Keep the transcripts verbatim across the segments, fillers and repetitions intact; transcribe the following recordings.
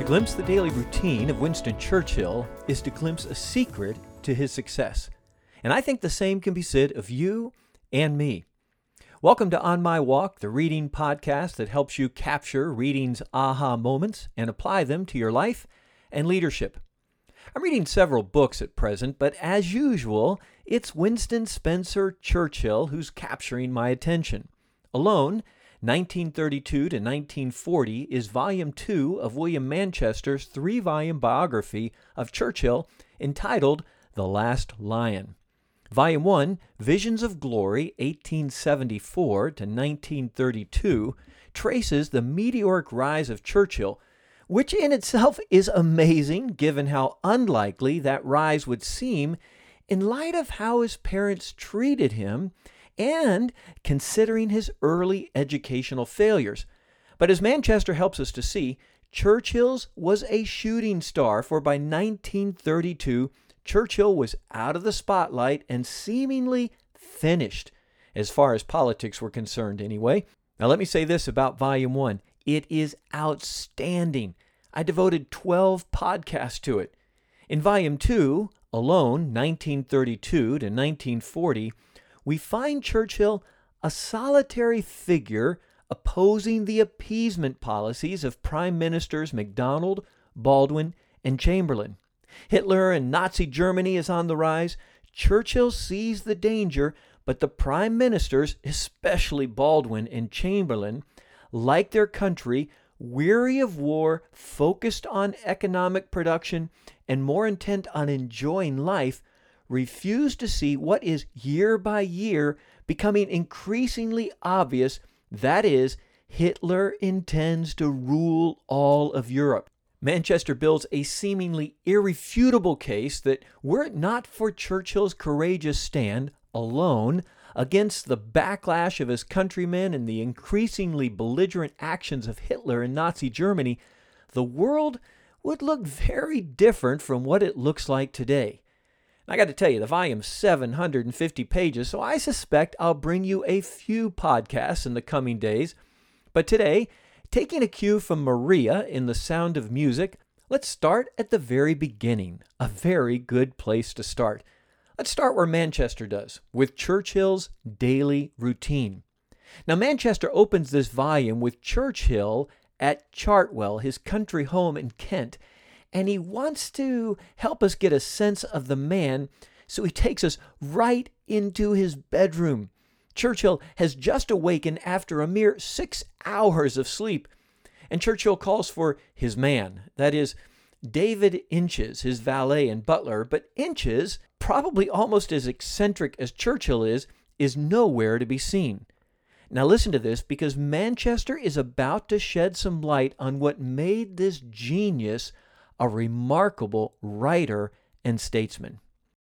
glimpse the daily routine of Winston Churchill is to glimpse a secret to his success. And I think the same can be said of you and me. Welcome to On My Walk, the reading podcast that helps you capture reading's aha moments and apply them to your life and leadership. I'm reading several books at present, but as usual, it's Winston Spencer Churchill who's capturing my attention. Alone, nineteen thirty-two to nineteen forty is Volume two of William Manchester's three-volume biography of Churchill entitled The Last Lion. Volume one, Visions of Glory, eighteen seventy-four to nineteen thirty-two, traces the meteoric rise of Churchill, which in itself is amazing given how unlikely that rise would seem in light of how his parents treated him and considering his early educational failures. But as Manchester helps us to see, Churchill's was a shooting star, for by nineteen thirty-two, Churchill was out of the spotlight and seemingly finished, as far as politics were concerned anyway. Now let me say this about Volume one. It is outstanding. I devoted twelve podcasts to it. In Volume two, alone, nineteen thirty-two to nineteen forty, we find Churchill a solitary figure opposing the appeasement policies of Prime Ministers MacDonald, Baldwin, and Chamberlain. Hitler and Nazi Germany is on the rise. Churchill sees the danger, but the Prime Ministers, especially Baldwin and Chamberlain, like their country, weary of war, focused on economic production, and more intent on enjoying life, refuse to see what is year by year becoming increasingly obvious, that is, Hitler intends to rule all of Europe. Manchester builds a seemingly irrefutable case that were it not for Churchill's courageous stand alone against the backlash of his countrymen and the increasingly belligerent actions of Hitler and Nazi Germany, the world would look very different from what it looks like today. I got to tell you, the volume's seven hundred fifty pages, so I suspect I'll bring you a few podcasts in the coming days. But today, taking a cue from Maria in The Sound of Music, let's start at the very beginning, a very good place to start. Let's start where Manchester does, with Churchill's daily routine. Now, Manchester opens this volume with Churchill at Chartwell, his country home in Kent, and he wants to help us get a sense of the man, so he takes us right into his bedroom. Churchill has just awakened after a mere six hours of sleep, and Churchill calls for his man, that is, David Inches, his valet and butler, but Inches, probably almost as eccentric as Churchill is, is nowhere to be seen. Now listen to this, because Manchester is about to shed some light on what made this genius a remarkable writer and statesman.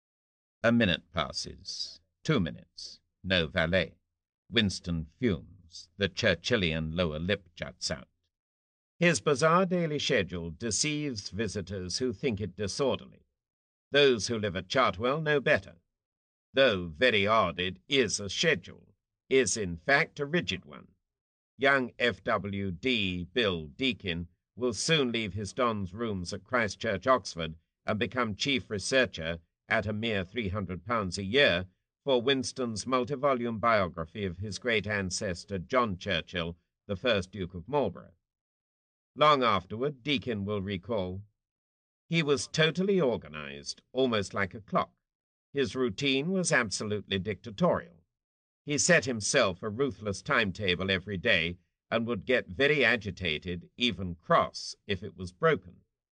A minute passes. Two minutes. No valet. Winston fumes. The Churchillian lower lip juts out. His bizarre daily schedule deceives visitors who think it disorderly. Those who live at Chartwell know better. Though very odd, it is a schedule, is in fact a rigid one. Young F W D Bill Deakin will soon leave his Don's rooms at Christ Church, Oxford, and become chief researcher at a mere three hundred pounds a year for Winston's multi-volume biography of his great ancestor John Churchill, the first Duke of Marlborough. Long afterward, Deakin will recall, he was totally organized, almost like a clock. His routine was absolutely dictatorial. He set himself a ruthless timetable every day and would get very agitated, even cross, if it was broken.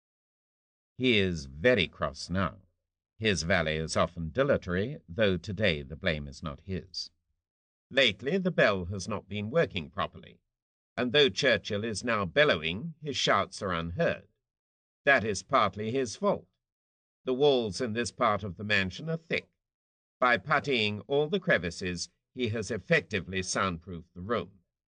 He is very cross now. His valet is often dilatory, though today the blame is not his. Lately the bell has not been working properly, and though Churchill is now bellowing, his shouts are unheard. That is partly his fault. The walls in this part of the mansion are thick. By puttying all the crevices, he has effectively soundproofed the room.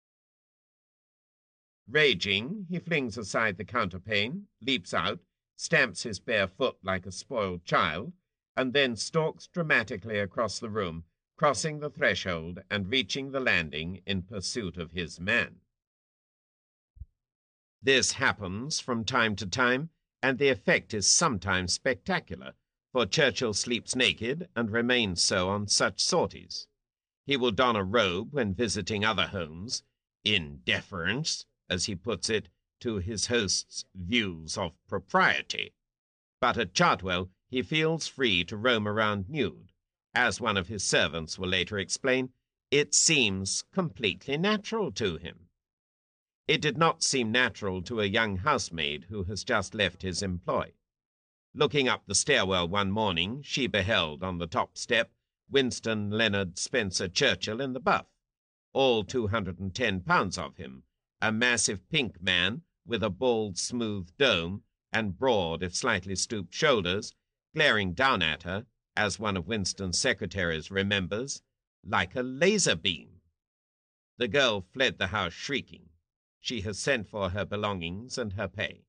Raging, he flings aside the counterpane, leaps out, stamps his bare foot like a spoiled child, and then stalks dramatically across the room, crossing the threshold and reaching the landing in pursuit of his man. This happens from time to time, and the effect is sometimes spectacular, for Churchill sleeps naked and remains so on such sorties. He will don a robe when visiting other homes, in deference, as he puts it, to his host's views of propriety. But at Chartwell he feels free to roam around nude. As one of his servants will later explain, it seems completely natural to him. It did not seem natural to a young housemaid who has just left his employ. Looking up the stairwell one morning, she beheld on the top step Winston Leonard Spencer Churchill in the buff, all two hundred and ten pounds of him, a massive pink man with a bald, smooth dome and broad, if slightly stooped shoulders, glaring down at her, as one of Winston's secretaries remembers, like a laser beam. The girl fled the house shrieking. She has sent for her belongings and her pay.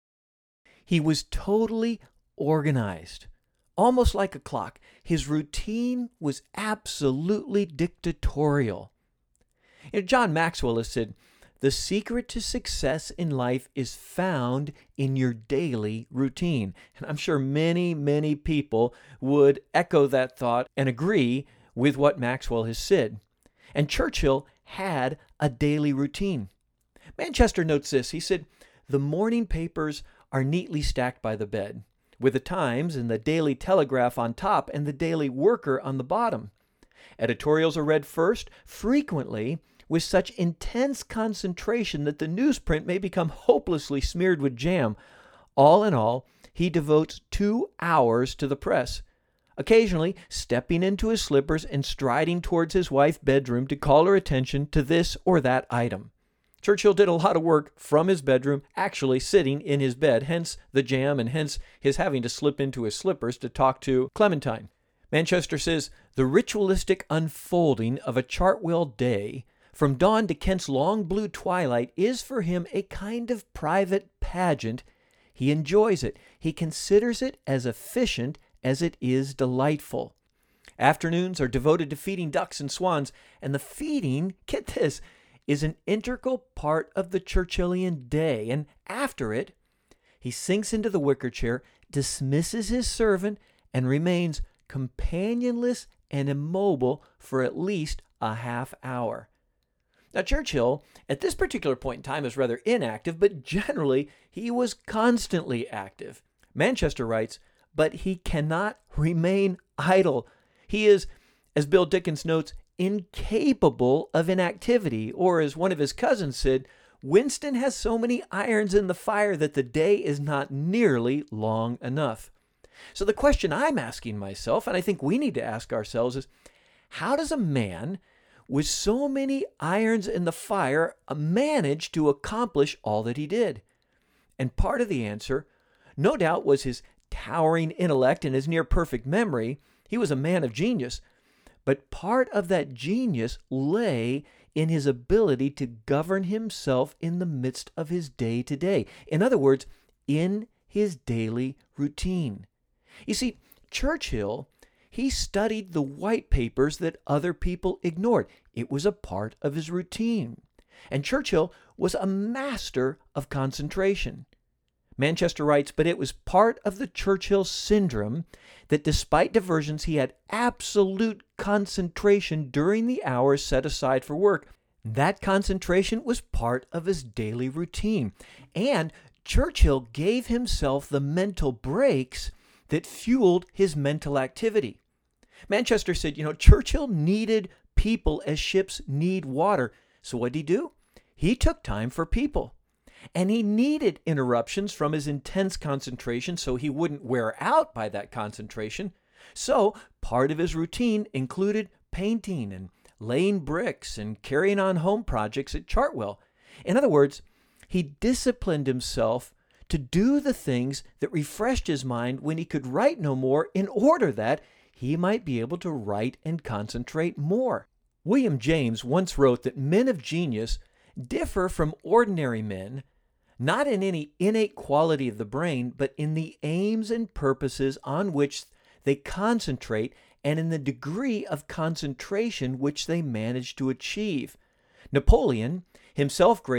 He was totally organized, almost like a clock. His routine was absolutely dictatorial. You know, John Maxwell has said, the secret to success in life is found in your daily routine. And I'm sure many, many people would echo that thought and agree with what Maxwell has said. And Churchill had a daily routine. Manchester notes this. He said, the morning papers are neatly stacked by the bed, with the Times and the Daily Telegraph on top and the Daily Worker on the bottom. Editorials are read first, frequently with such intense concentration that the newsprint may become hopelessly smeared with jam. All in all, he devotes two hours to the press, occasionally stepping into his slippers and striding towards his wife's bedroom to call her attention to this or that item. Churchill did a lot of work from his bedroom, actually sitting in his bed, hence the jam and hence his having to slip into his slippers to talk to Clementine. Manchester says, the ritualistic unfolding of a Chartwell day from dawn to Kent's long blue twilight is for him a kind of private pageant. He enjoys it. He considers it as efficient as it is delightful. Afternoons are devoted to feeding ducks and swans, and the feeding, get this, is an integral part of the Churchillian day, and after it, he sinks into the wicker chair, dismisses his servant, and remains companionless and immobile for at least a half hour. Now, Churchill, at this particular point in time, is rather inactive, but generally he was constantly active. Manchester writes, but he cannot remain idle. He is, as Bill Dickens notes, incapable of inactivity, or as one of his cousins said, Winston has so many irons in the fire that the day is not nearly long enough. So the question I'm asking myself, and I think we need to ask ourselves, is how does a man with so many irons in the fire manage to accomplish all that he did? And part of the answer, no doubt, was his towering intellect and his near-perfect memory. He was a man of genius. But part of that genius lay in his ability to govern himself in the midst of his day-to-day. In other words, in his daily routine. You see, Churchill, he studied the white papers that other people ignored. It was a part of his routine. And Churchill was a master of concentration. Manchester writes, but it was part of the Churchill syndrome that despite diversions, he had absolute concentration during the hours set aside for work. That concentration was part of his daily routine. And Churchill gave himself the mental breaks that fueled his mental activity. Manchester said, you know, Churchill needed people as ships need water. So what did he do? He took time for people. And he needed interruptions from his intense concentration so he wouldn't wear out by that concentration. So part of his routine included painting and laying bricks and carrying on home projects at Chartwell. In other words, he disciplined himself to do the things that refreshed his mind when he could write no more, in order that he might be able to write and concentrate more. William James once wrote that men of genius differ from ordinary men not in any innate quality of the brain, but in the aims and purposes on which they concentrate and in the degree of concentration which they manage to achieve. Napoleon, himself great,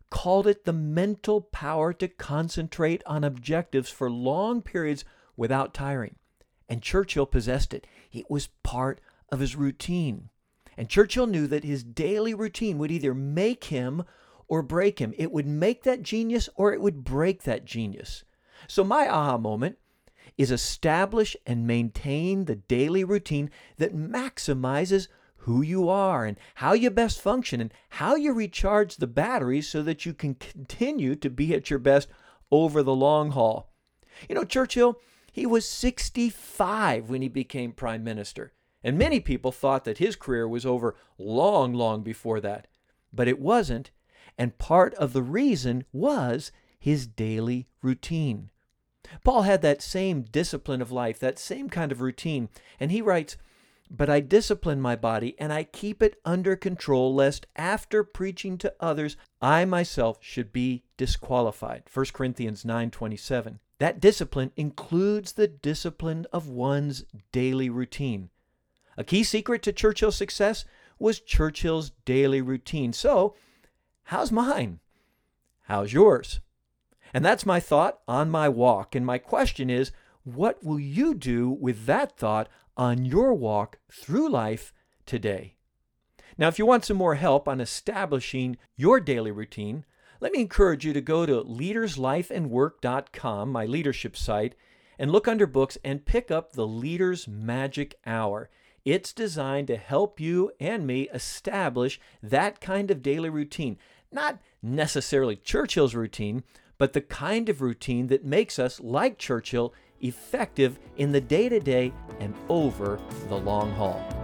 called it the mental power to concentrate on objectives for long periods without tiring. And Churchill possessed it. It was part of his routine. And Churchill knew that his daily routine would either make him or break him. It would make that genius or it would break that genius. So my aha moment is establish and maintain the daily routine that maximizes who you are and how you best function and how you recharge the batteries so that you can continue to be at your best over the long haul. You know, Churchill, he was sixty-five when he became prime minister, and many people thought that his career was over long, long before that. But it wasn't, and part of the reason was his daily routine. Paul had that same discipline of life, that same kind of routine, and he writes, "But I discipline my body, and I keep it under control, lest after preaching to others, I myself should be disqualified." First Corinthians nine twenty-seven. That discipline includes the discipline of one's daily routine. A key secret to Churchill's success was Churchill's daily routine. So, how's mine? How's yours? And that's my thought on my walk. And my question is, what will you do with that thought on your walk through life today? Now, if you want some more help on establishing your daily routine, let me encourage you to go to leaders life and work dot com, my leadership site, and look under books and pick up the Leader's Magic Hour. It's designed to help you and me establish that kind of daily routine. Not necessarily Churchill's routine, but the kind of routine that makes us, like Churchill, effective in the day-to-day and over the long haul.